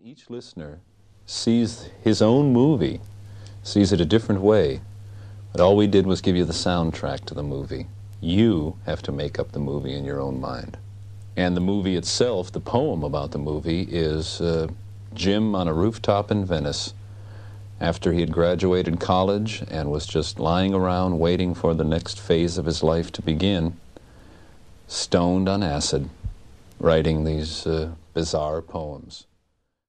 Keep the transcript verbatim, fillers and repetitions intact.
Each listener sees his own movie, sees it a different way, but all we did was give you the soundtrack to the movie. You have to make up the movie in your own mind. And the movie itself, the poem about the movie, is uh, Jim on a rooftop in Venice after he had graduated college and was just lying around waiting for the next phase of his life to begin, stoned on acid, writing these uh, bizarre poems.